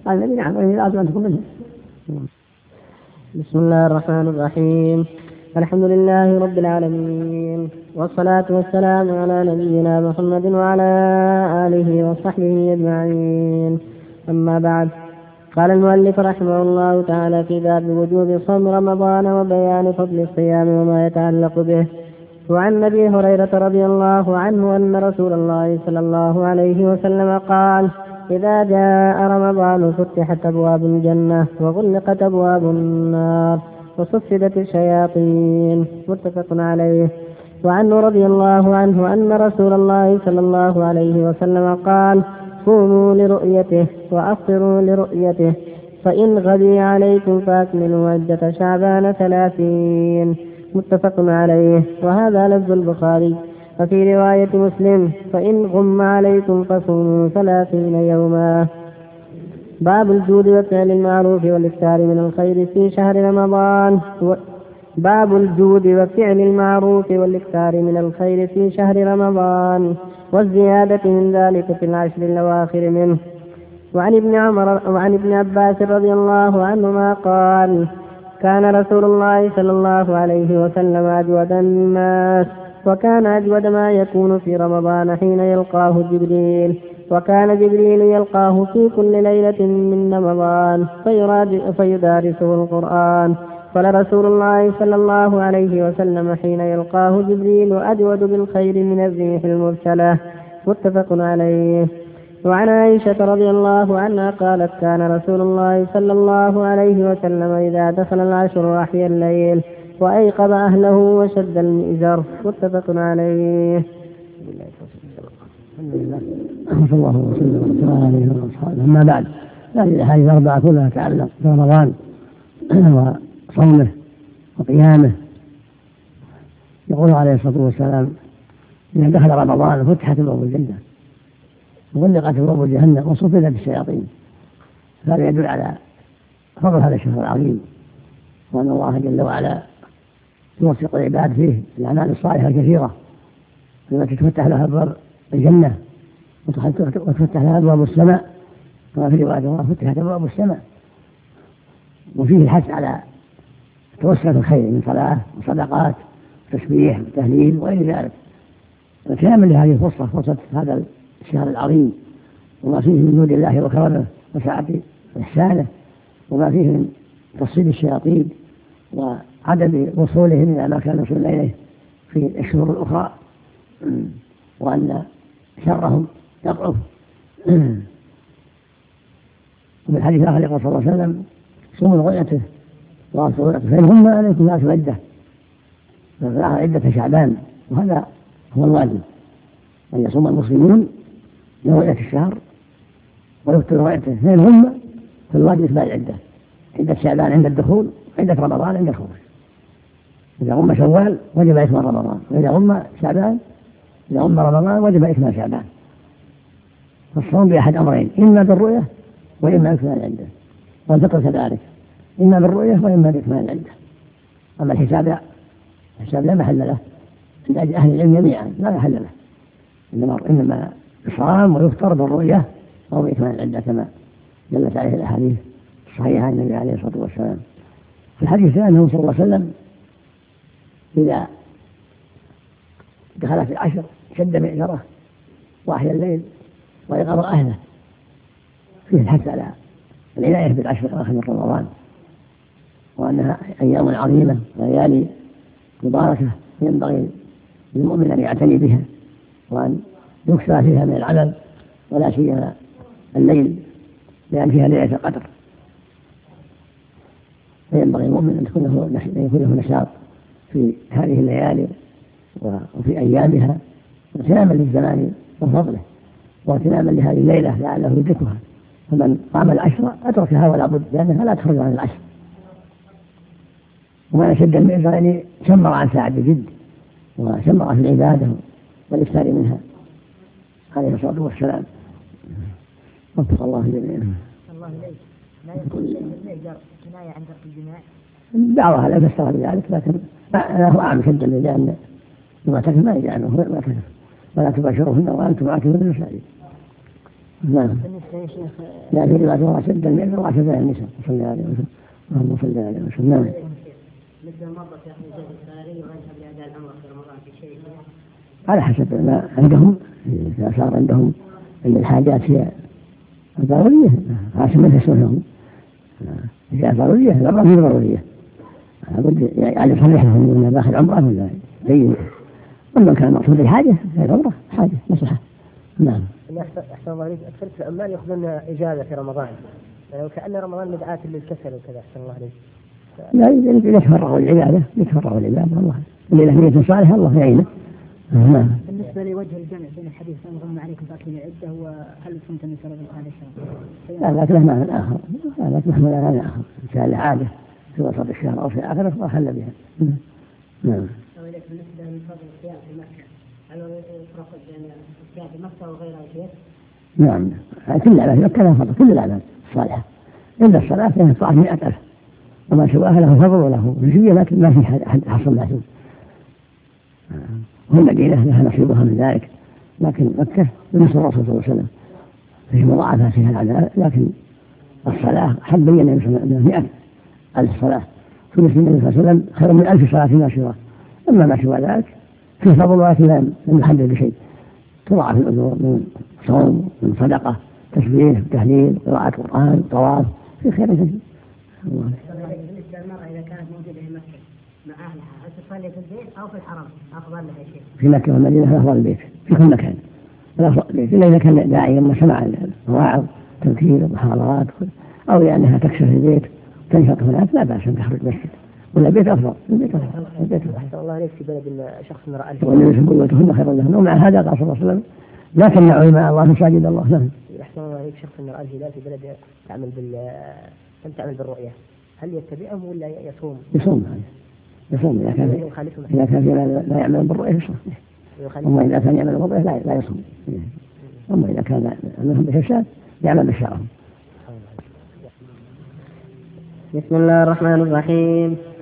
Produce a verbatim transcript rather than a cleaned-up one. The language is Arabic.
قال النبي نعم لازم أن تكون منه. بسم الله الرحمن الرحيم. الحمد لله رب العالمين، والصلاة والسلام على نبينا محمد وعلى آله وصحبه أجمعين. أما بعد، قال المؤلف رحمه الله تعالى في باب وجوب صوم رمضان وبيان فضل الصيام وما يتعلق به. وعن أبي هريرة رضي الله عنه أن رسول الله صلى الله عليه وسلم قال: إذا جاء رمضان فتحت أبواب الجنة وغلقت أبواب النار وصفدت الشياطين. متفق عليه. وعنه رضي الله عنه أن رسول الله صلى الله عليه وسلم قال: صوموا لرؤيته وأفطروا لرؤيته، فإن غبي عليكم فأكملوا عدة شعبان ثلاثين. متفق عليه. وهذا لفظ البخاري. وفي رواية مسلم: فإن غم عليكم فصوموا ثلاثين يوما. باب الجود وفعل المعروف والإكثار من الخير في شهر رمضان. باب الجود وفعل المعروف والإكثار من الخير في شهر رمضان والزيادة من ذلك في العشر الأواخر منه. وعن ابن عمر وعن ابن عباس رضي الله عنهما قال: كان رسول الله صلى الله عليه وسلم أجود الناس، وكان أجود ما يكون في رمضان حين يلقاه جبريل، وكان جبريل يلقاه في كل ليلة من رمضان فيدارسه القرآن. قال رسول الله صلى الله عليه وسلم حين يلقاه جبريل: أجود بالخير من الريح المرسلة. متفق عليه. وعن عائشة رضي الله عنها قالت: كان رسول الله صلى الله عليه وسلم إذا دخل العشر أحيا الليل وأيقظ أهله وشد المئزر. متفق عليه. الحمد لله صلى الله وسلم عليه وصحبه. أما بعد، هذه الأحاديث الأربعة كلها تتعلق برمضان وصومه وقيامه. يقول عليه الصلاة والسلام: إذا دخل رمضان فتحت أبواب الجنة وغلقت أبواب جهنم وصفدت الشياطين. هذا يدل على فضل هذا الشهر العظيم، وأن الله جل وعلا يوفق العباد فيه الأعمال الصالحة الكثيرة التي تفتح لها أبواب الجنة وتفتح لها أبواب السماء، كما في رواية الله: فتحت أبواب السماء. وفيه الحث على توسع الخير من صلاة وصدقات وتسبيح وتهليل وغير ذلك، وكامل لهذه الفرصة، فرصة هذا الشهر العظيم، وما فيه من جود الله وكرمه وسعة إحسانه، وما فيه من تصيد الشياطين وعدم وصولهم إلى ما كانوا يصلون إليه في الشهور الأخرى، وأن شرهم يضعف. وفي الحديث الآخر يقول صلى الله عليه وسلم: صوموا رؤيته وأفطروا رؤيته، فإن هم عليكم فأتوا عدة فالآخر عدة شعبان. وهذا هو الواجب، أن يصوم المسلمون لرؤية الشهر ويفطر رؤيته، فإن هم فالواجب إتمام العدة، عدة شعبان عند الدخول، عدة رمضان عند الخروج. إذا غم شوال وجب إتمام رمضان، وإذا غم شعبان إذا غم رمضان وجب إتمام شعبان. فالصوم بأحد أمرين: إما بالرؤية وإما بإتمام العدة. والفطر كذلك، إما بالرؤية وإما بإتمام العدة. أما الحساب لا، الحساب لا محل له عند أهل العلم جميعا، لا محل له، إنما إنما الصيام ويفطر بالرؤية أو بإتمام العدة كما دلت عليه الأحاديث الصحيحة عن النبي عليه الصلاة والسلام. في الحديث أنه صلى الله عليه وسلم إذا دخل في العشر شد مئزره وأحيا الليل وأيقظ أهله. فيه الحث على العناية بالعشر الأواخر من رمضان، وأنها أيام عظيمة وليالي مباركة ينبغي للمؤمن أن يعتني بها وأن يكثر فيها من العمل، ولا سيما الليل لأن فيها ليلة القدر، فينبغي المؤمن أن يكون له نشاط في هذه الليالي وفي أيامها، واغتناما للزمان وفضله، واغتناما لهذه الليلة لعله يدركها. فمن قام العشر أتركها ولا بد، لأنها لا تخرج عن العشر. وما نشد المئزر يعني شمر عن ساعة جد وشمر في العبادة والإكثار منها عليه الصلاة والسلام. وفق الله جميعا. الله إليك، لا يكون المئزر كناية عن ترك الجماع؟ بعضها لا تستغل بذلك، لكن أنا أعلم شدا لأن المعتكف ما يجعله ولا تباشرهن وأنتم عاكفون في المساجد. نعم. بالنسبة يا شيخ لا في رواية واشد المئة واشد النساء صلى الله عليه وسلم. اللهم صل عليه وسلم. نعم. مثل المرضى في أخذ الزاد الساري ويذهب لأداء الأمر في رمضان في شيء على حسب ما عندهم، إذا صار عندهم أن الحاجات هي ضرورية عشان ما يسمعهم، إذا ضرورية العمرة مش ضرورية، لابد يعني يصرح لهم أن داخل عمرة ولا يبين. أما كان مقصود الحاجة هي العمرة حاجة مصلحة. نعم. أحسن الله عليك، أكثر العمال يأخذون إجازة في رمضان، يعني وكأن رمضان مدعاة للكسل وكذا. أحسن الله عليك. لا يتفرغوا العبادة، يتفرغوا العبادة الله اللي له نية صالحة الله يعينه. نعم. بالنسبة لوجه الجمع بين الحديث أن غم عليكم فأكل العدة وهل كنت من سبب الآن الشهر؟ لا ذاك له معنى آخر، لا ذاك محمل معنى آخر، إن كان العادة في وسط الشهر أو في آخره وحل بها. نعم. بالنسبة لفضل الصيام في مكة، هل يفرق بين الصيام في مكة وغيرها شيء؟ نعم، كل الأعمال في مكة لها فضل، كل الأعمال الصالحة إلا الصلاة فيها طاعة مئة ألف، وما سواها له فضل وله نسبية، لكن ما في أحد حصل معهم. والمدينة لها نصيبها من ذلك، لكن مكة بنص الرسول صلى الله عليه وسلم في مضاعفة فيها العذاب، لكن الصلاة حد بين أنها مئة ألف صلاة ثلث النبي صلى الله عليه وسلم خير من ألف صلاة ما سواه. أما ما سوى ذلك فيه فضل ولكن لم يحدد بشيء، تضاعف الأجور من صوم، من صدقة، تسبيح، تهليل، قراءة قرآن، طواف، في خير كثير. بالنسبة للمرأة إذا كانت موجودة في مكة مع أهلها، هل تصلي في البيت أو في الحرم؟ أفضل لها شيء؟ في مكة والمدينة أفضل البيت في كل مكان، أفضل البيت إلا إذا كان داعي لما سمع المواعظ تذكير محاضرات أو لأنها تكشف البيت تنشط هناك لا بأس أن تخرج المسجد، ولا البيت أفضل. البيت أفضل. البيت أفضل. أحسن الله عليك. في بلد شخص من رأى والنبي يقول وتهن خير لهن، ومع هذا قال صلى الله عليه وسلم لا تمنعوا مع الله مساجد الله. نعم. أحسن الله عليك. شخص من رأى الهلال في بلد تعمل بال لم تعمل بالرؤية، هل يتبعهم ولا يصوم؟ يصوم يصوم إذا كان إذا كان لا يعمل بالرؤية يصوم، أما إذا كان يعمل بالرؤية لا لا يصوم، أما إذا كان عملهم بالإرشاد يعمل بالشرع. بسم الله الرحمن الرحيم.